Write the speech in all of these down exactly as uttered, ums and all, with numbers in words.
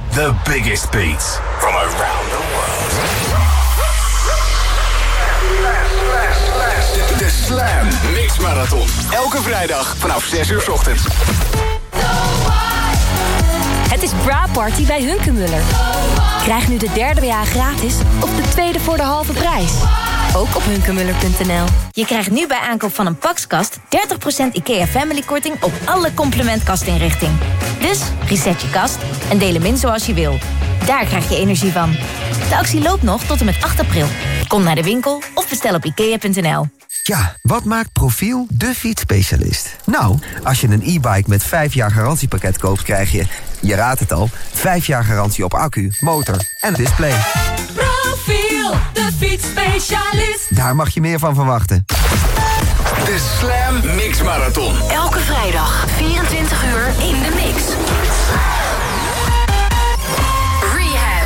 The biggest beats from around the world. De Slam Mix Marathon. Elke vrijdag vanaf zes uur 's ochtends. Het is Bra Party bij Hunkemuller. Krijg nu de derde B H gratis of de tweede voor de halve prijs. Ook op hunkemuller punt n l. Je krijgt nu bij aankoop van een Paxkast dertig procent IKEA Family korting op alle complementkastinrichting. Dus reset je kast en deel hem in zoals je wil. Daar krijg je energie van. De actie loopt nog tot en met acht april. Kom naar de winkel of bestel op ikea punt n l. Ja, wat maakt Profiel de fietsspecialist? Nou, als je een e-bike met vijf jaar garantiepakket koopt, krijg je, je raadt het al, vijf jaar garantie op accu, motor en display. Profiel, de fietsspecialist. Daar mag je meer van verwachten. De Slam Mix Marathon. Elke vrijdag, vierentwintig uur in de mix. Rehab.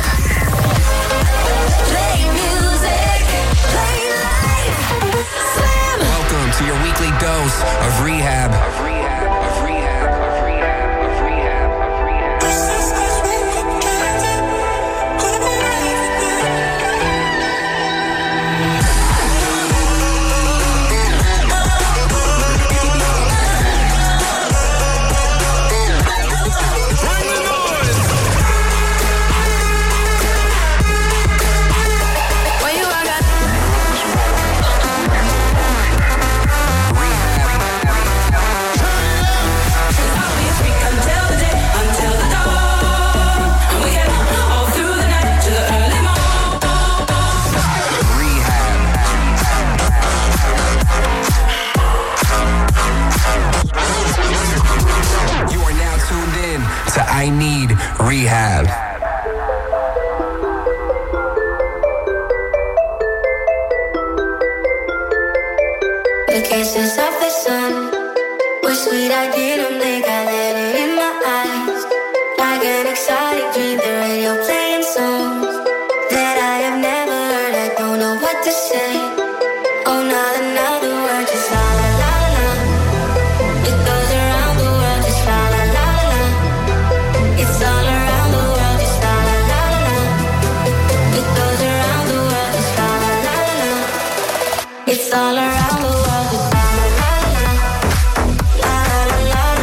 Play music, play life. Slam. Welcome to your weekly dose of Rehab. I need rehab. The kisses of the sun were sweet, I didn't think I let it in my eyes. Like an exotic dream, the radio playing songs that I have never heard, I don't know what to say. Oh, not another word, just la la la la. It goes around the world, just la la la la. It's all around the world, just la la la la. It goes around the world, just la la la la. It's all around the world, just la la la la. La la la la.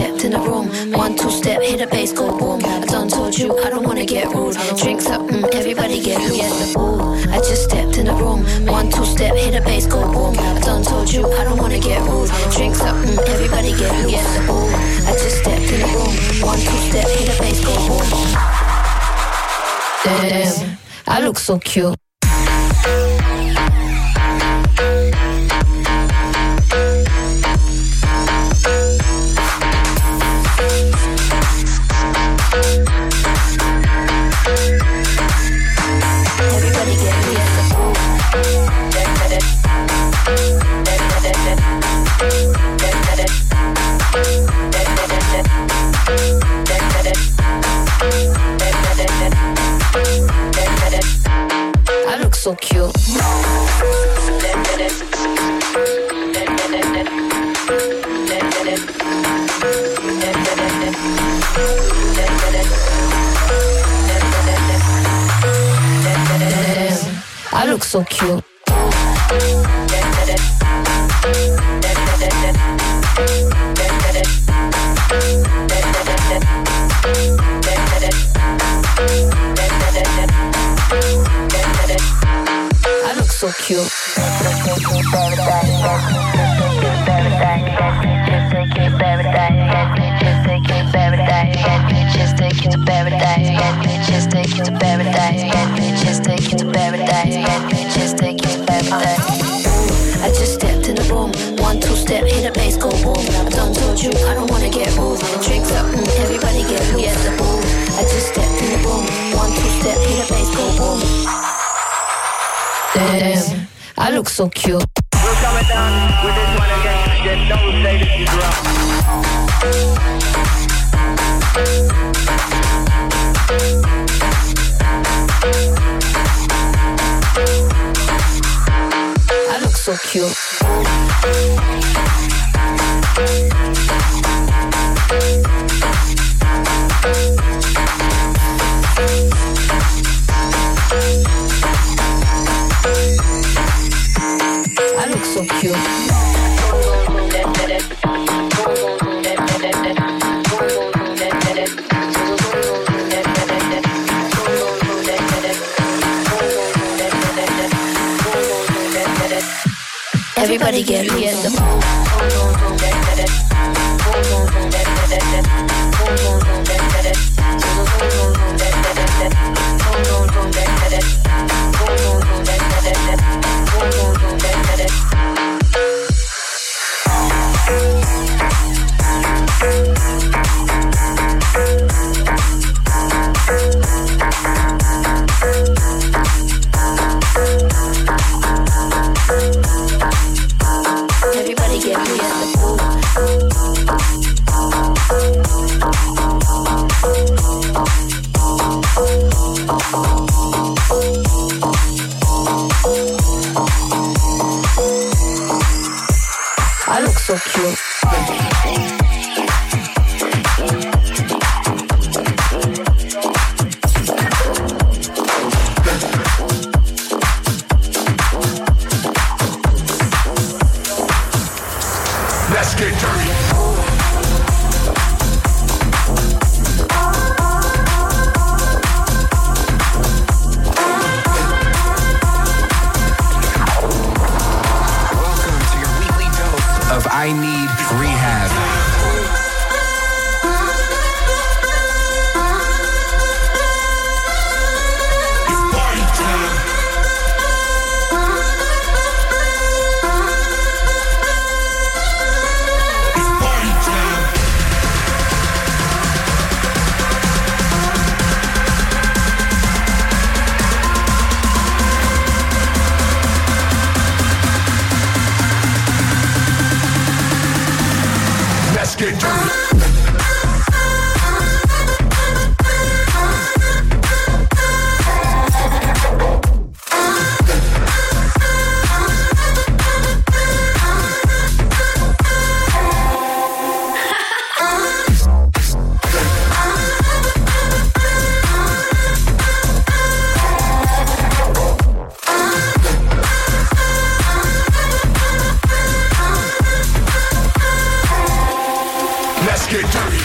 stepped in the room. One, two step, hit a bass, go boom. I done told you I don't wanna get rude. Drinks up, mm, everybody get loose. Ooh, I just stepped in the room. One, two step, hit a bass, go boom. I done told you I don't wanna get rude. Drinks up, mm, everybody get loose. Ooh, I just stepped in the room. One, two step, hit a bass, go boom. Damn, I look so cute. So cute. I look so cute. So cute. I just stepped in the room. One, two step, hit a bass, go boom. I done told you I don't wanna get rude. Drinks up, mm, everybody get loose. I just stepped in the room. One, two step, hit a bass, go boom. Damn, I look so cute. We're coming down with this one again. Just don't say this is wrong. I look so cute. I look so cute. Everybody get loose. Everybody get loose. I look so cute. Let's get dirty. Welcome to your weekly dose of I Need dirty.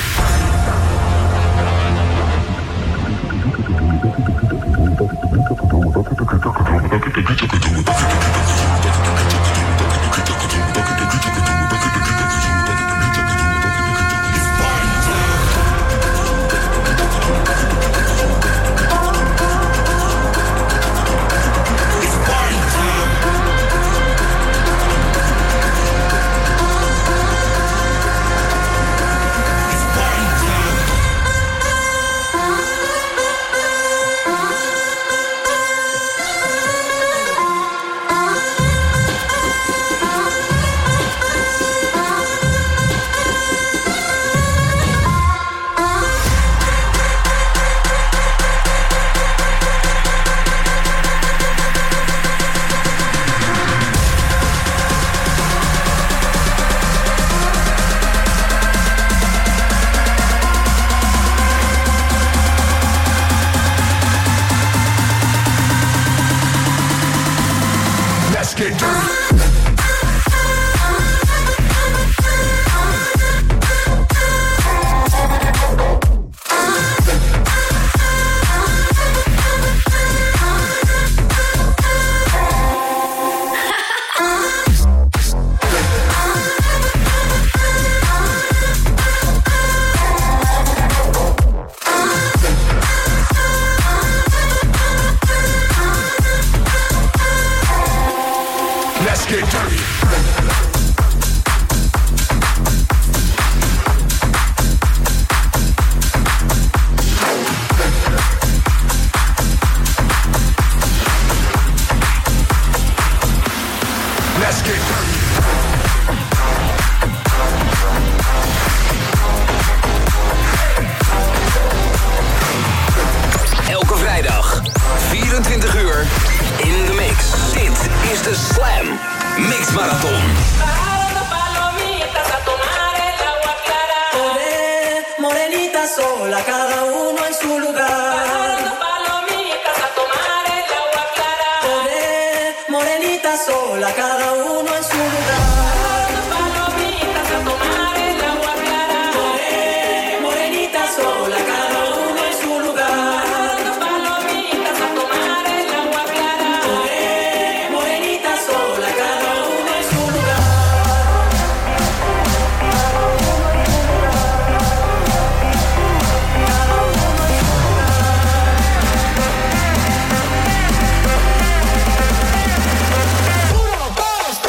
Uno, dos,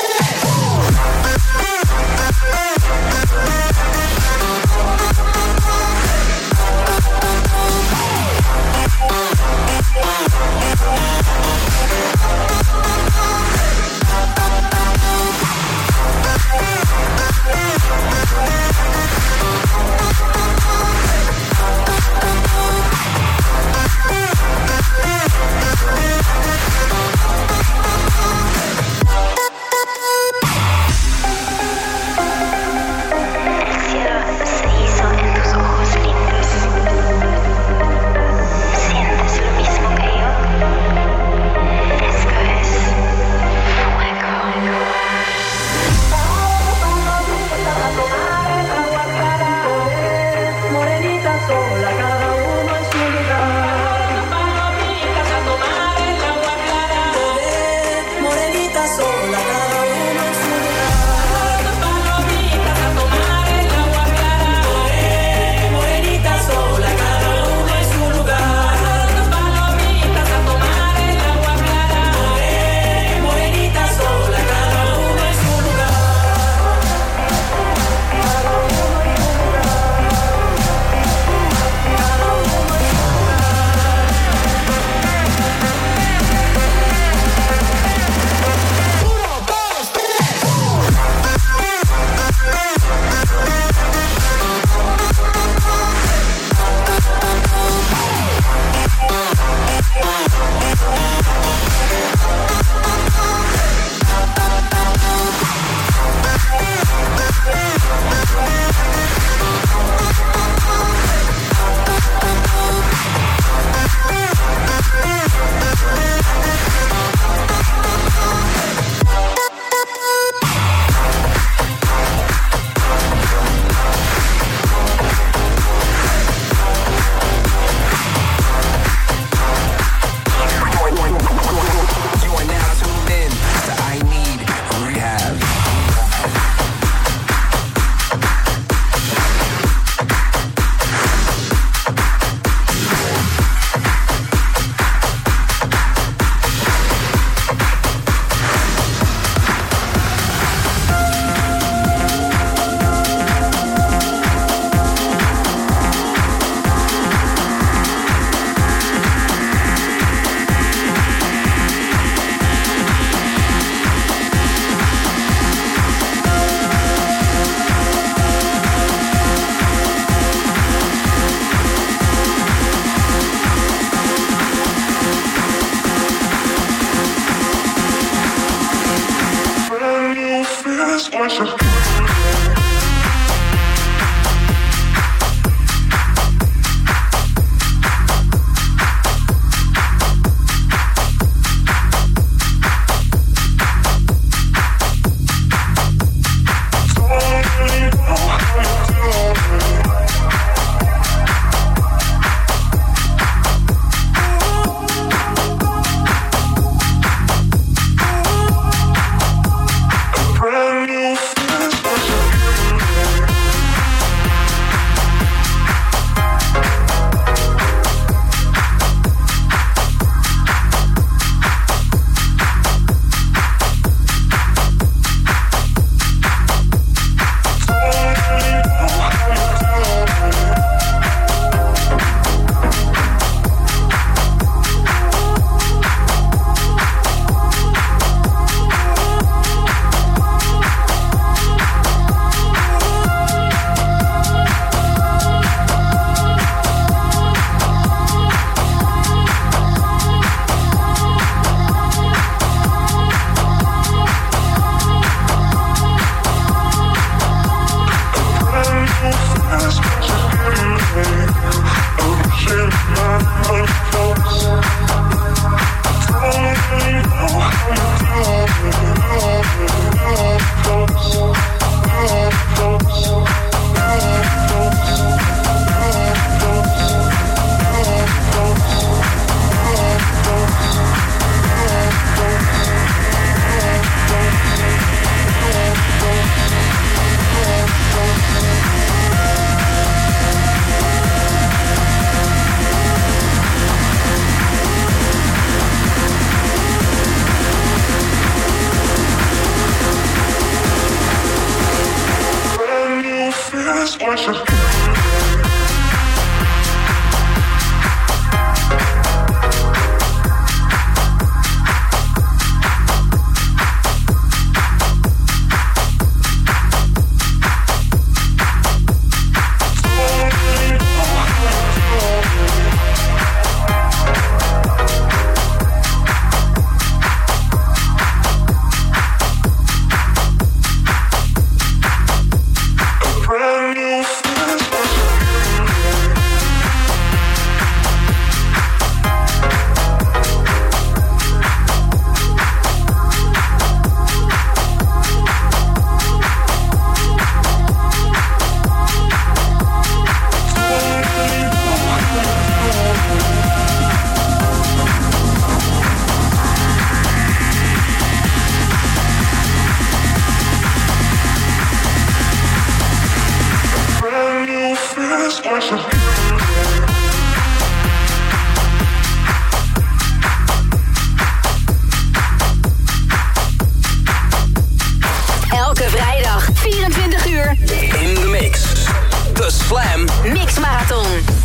Elke vrijdag, vierentwintig uur. In de mix. The Slam Mix Marathon.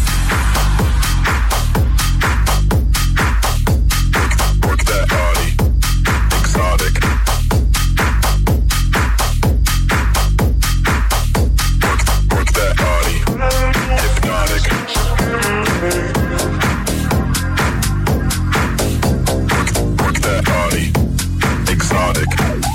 Work that body, exotic. Work, work that body, hypnotic. Work, work that body, exotic.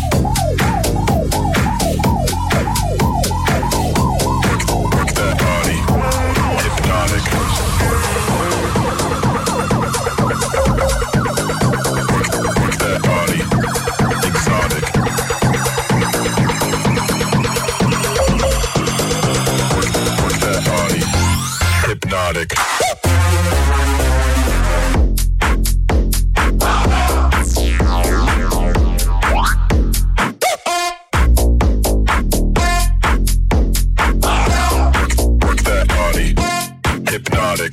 Hypnotic. Work that body. Hypnotic.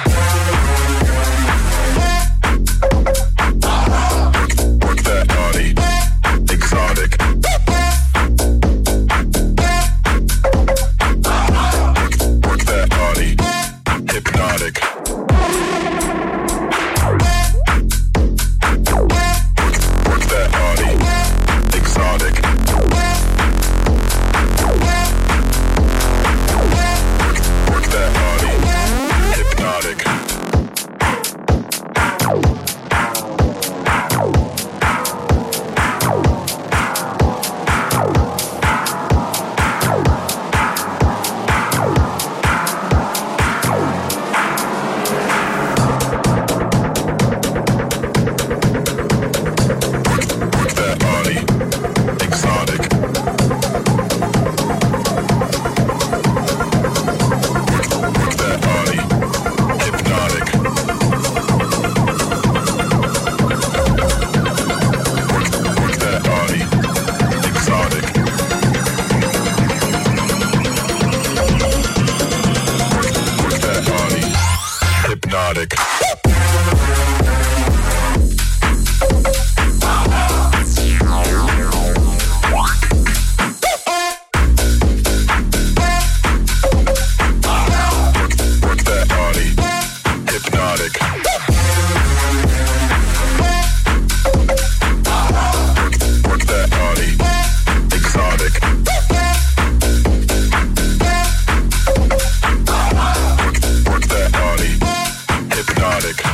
Work, work that body. Exotic. Work, work that body. Hypnotic. Work that body. Exotic. Work, work that body. Hypnotic. Hypnotic. Work that body. Hypnotic. Work, work that body. Exotic. Work, work that body. Hypnotic.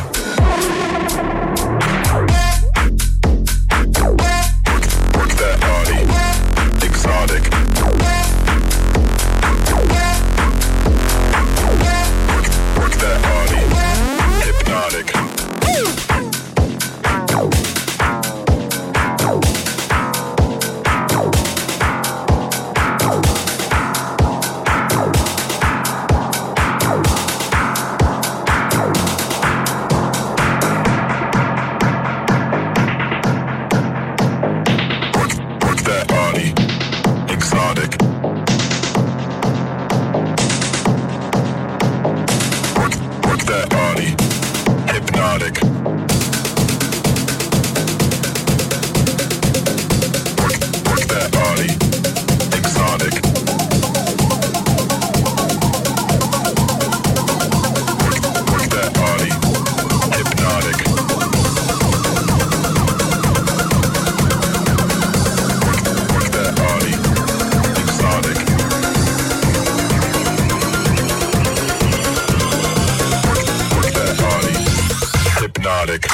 Hypnotic.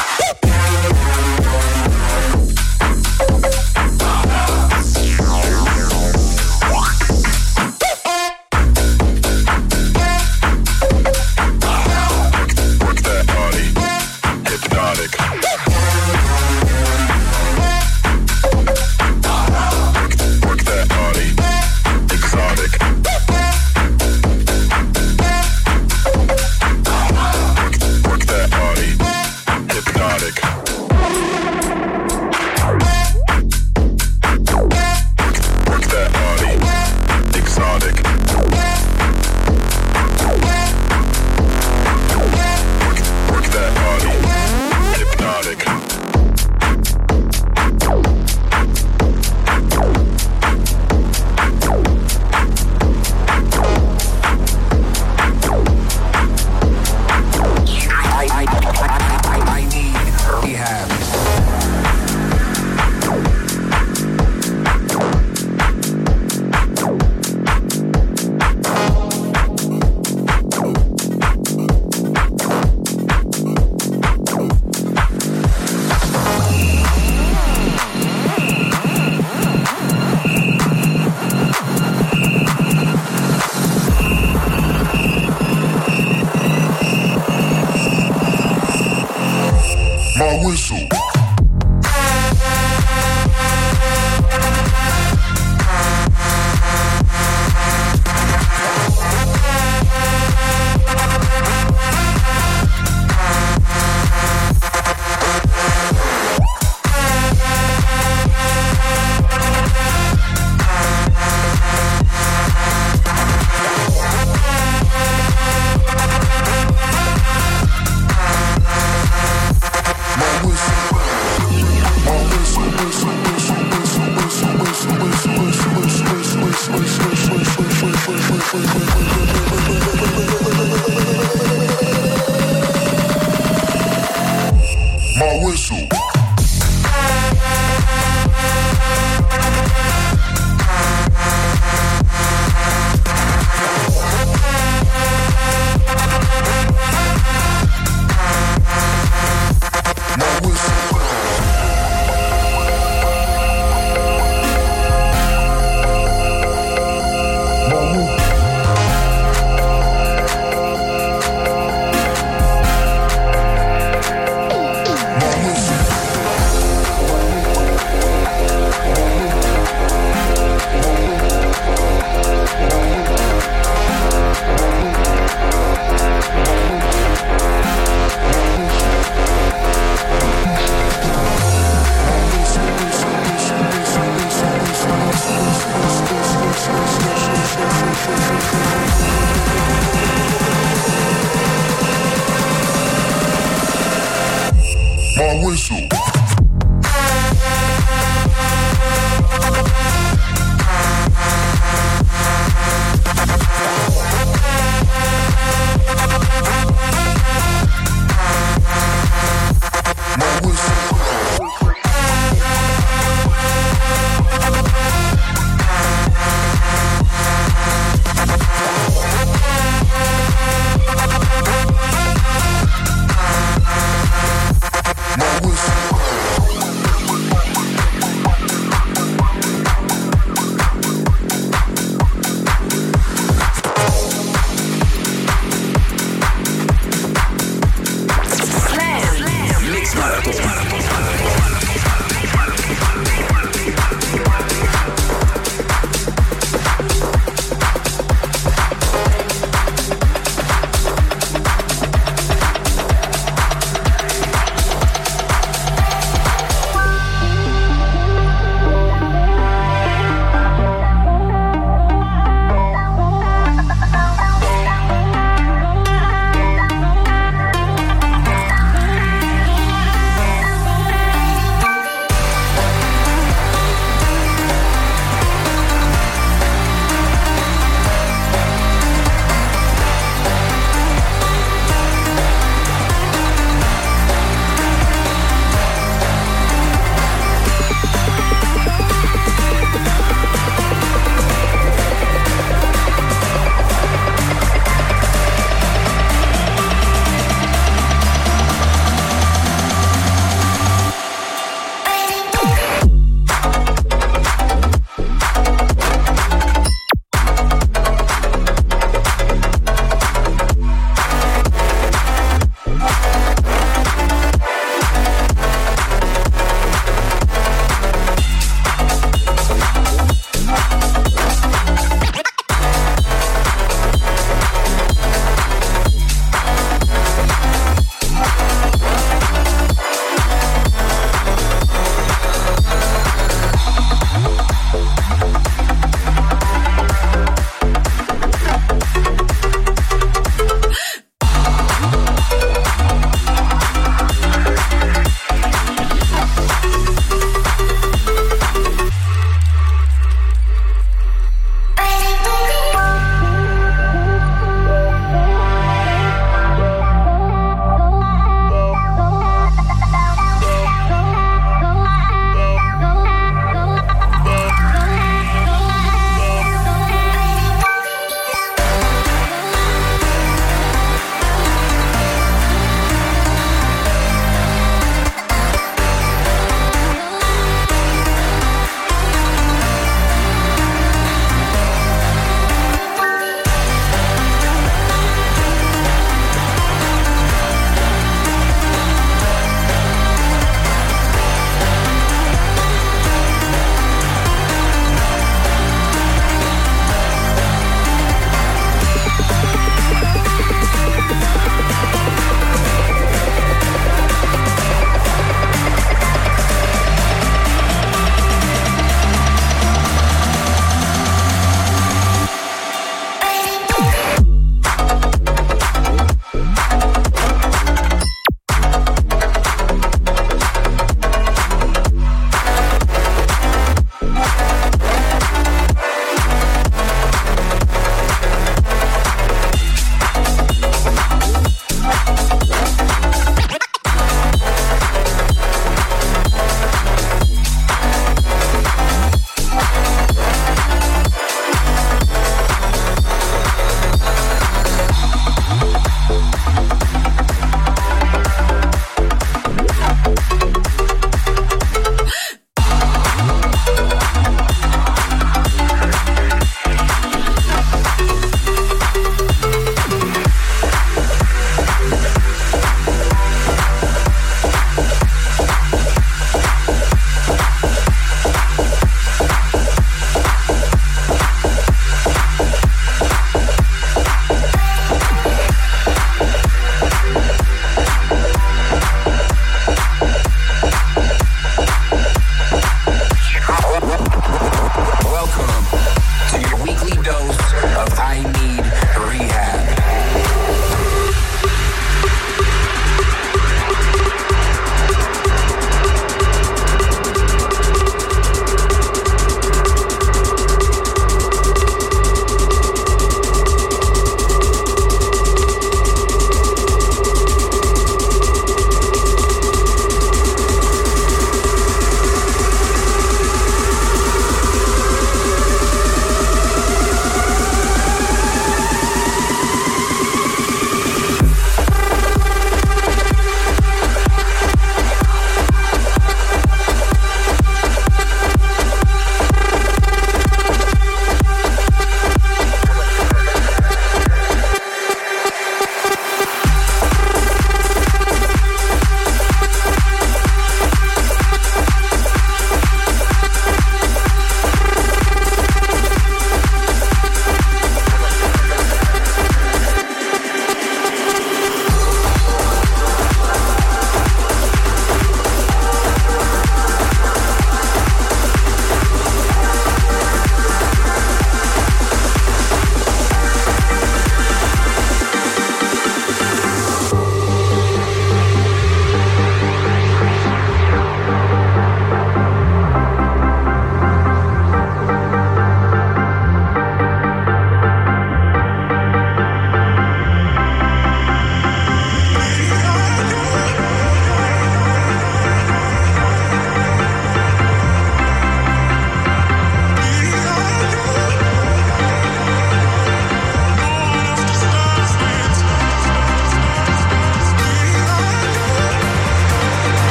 Work that body. Hypnotic. Work that body. Exotic. Work that body. Hypnotic. Work that body. Exotic. Work that body. Hypnotic. I, I, I, I, I need rehab. My whistle. My whistle. My whistle. My whistle.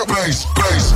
that bass, bass.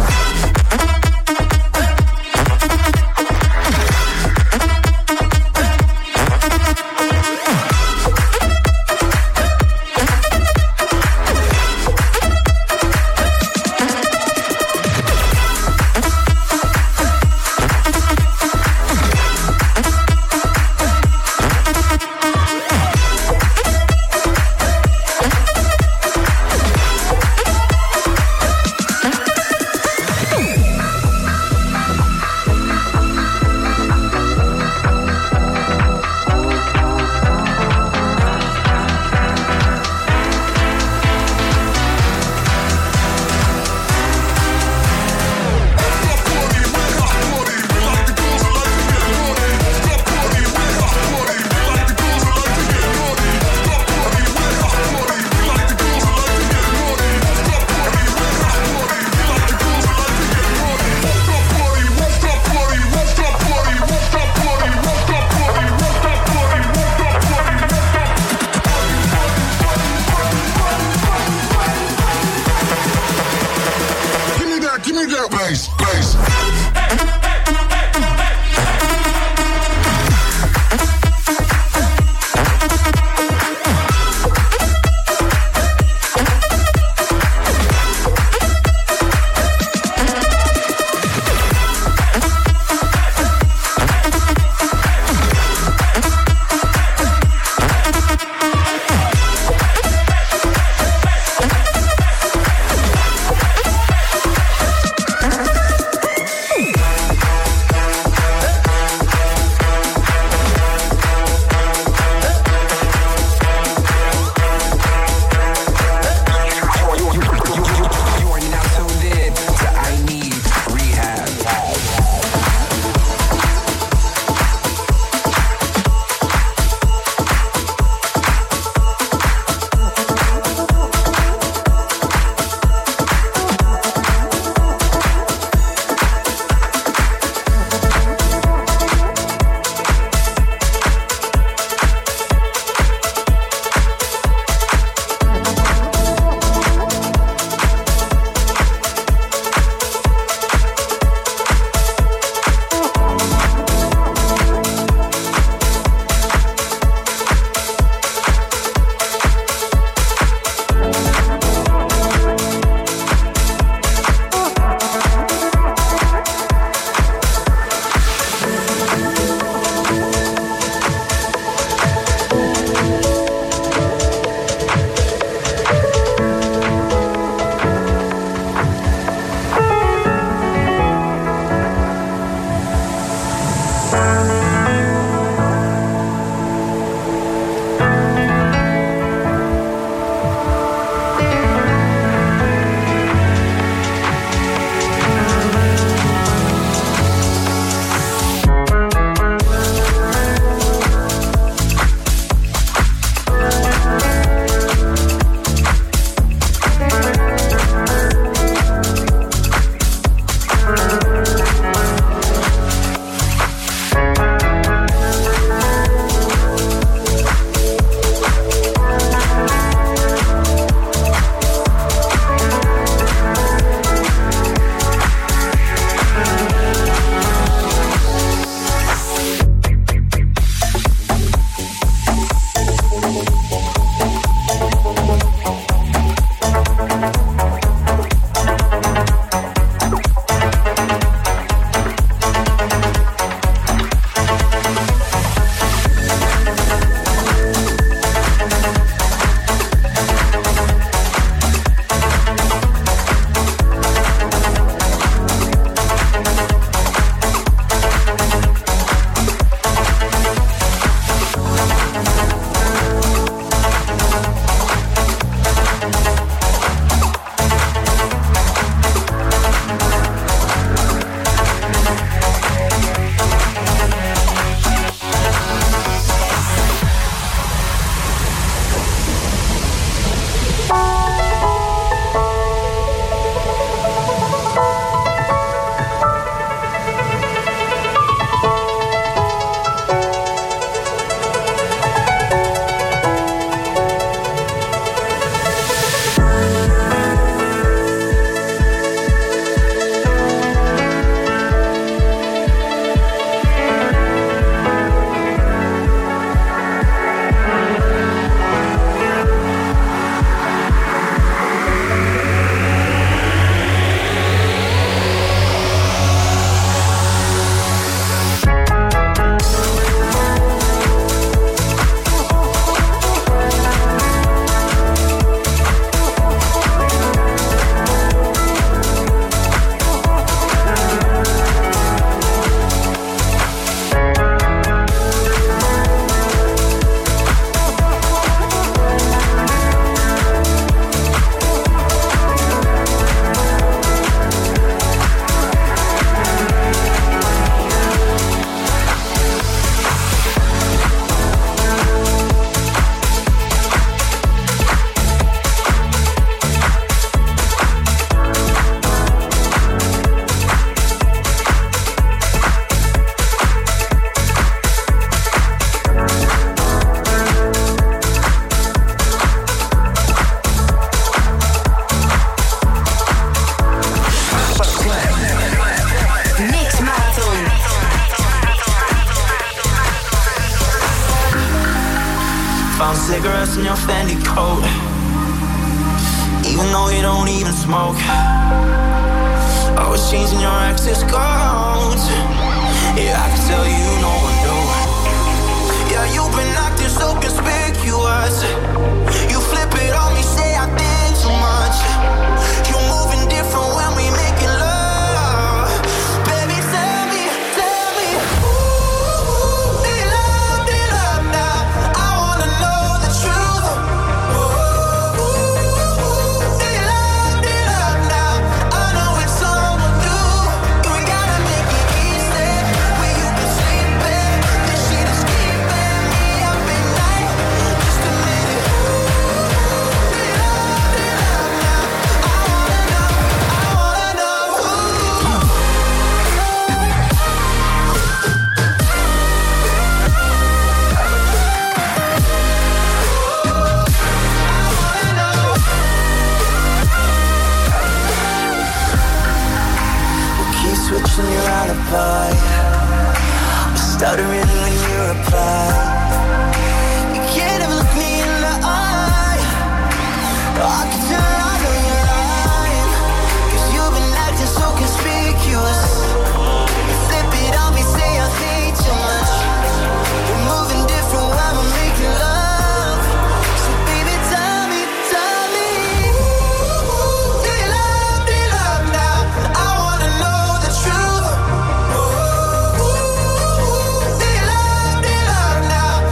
in your Fendi coat, even though you don't even smoke. Always changing your access codes. Yeah, I can tell you no one knew. Yeah, you've been acting so conspicuous. You flip it on me, say I did too much. You're moving different when we making love. Baby, tell me, tell me, ooh, do you love, do you love now? I wanna know the truth. Ooh, ooh, do you love, do you love now? I know it's someone new. You ain't gotta make it easy. Where you can sleep in, this shit is keeping me up at night. Just a minute. Ooh, do you love, do you love now? I wanna know, I wanna know. Ooh. Keep switching your alibi. I'm stuttering when you reply. You can't even look me in the eye. I can tell I know you're lying, 'cause you've been acting so conspicuous. You flip it on me, say I think too much. You're moving different while we're making love. So baby, tell me, tell me, ooh, do you love, do you love now? I wanna know the truth. Ooh, do you love, do you love now?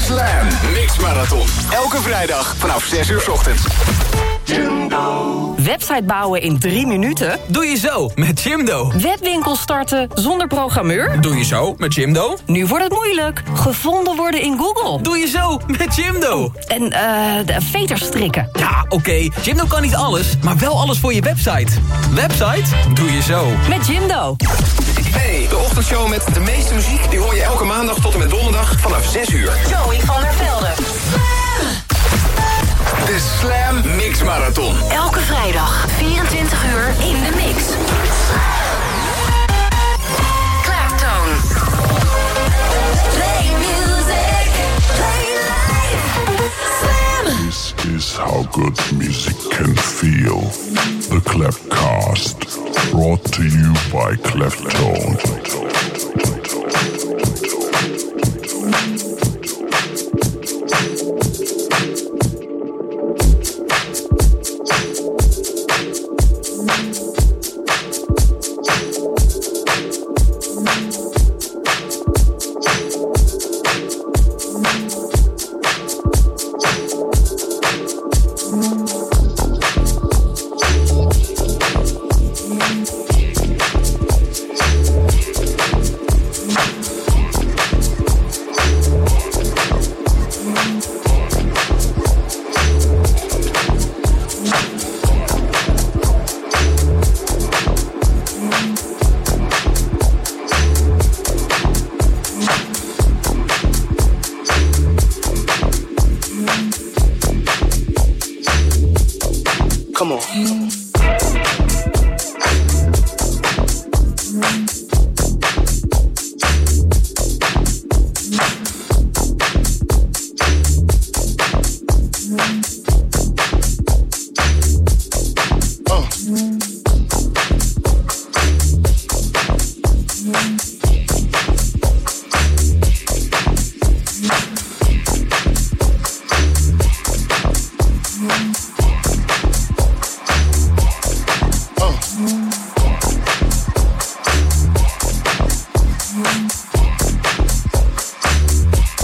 Slam Mix Marathon. Elke vrijdag vanaf zes uur 's ochtends. Website bouwen in drie minuten? Doe je zo met Jimdo. Webwinkel starten zonder programmeur? Doe je zo met Jimdo. Nu wordt het moeilijk. Gevonden worden in Google? Doe je zo met Jimdo. En eh uh, veters strikken? Ja, oké. Okay. Jimdo kan niet alles, maar wel alles voor je website. Website? Doe je zo. Met Jimdo. Hey, de ochtendshow met de meeste muziek... die hoor je elke maandag tot en met donderdag vanaf zes uur. Joey van der Velde. De Slam Mix Marathon. Elke vrijdag, vierentwintig uur in de mix. Clapton. Play music, play life. Slam. This is how good music can feel. The Clapcast, brought to you by Claptone. Come on.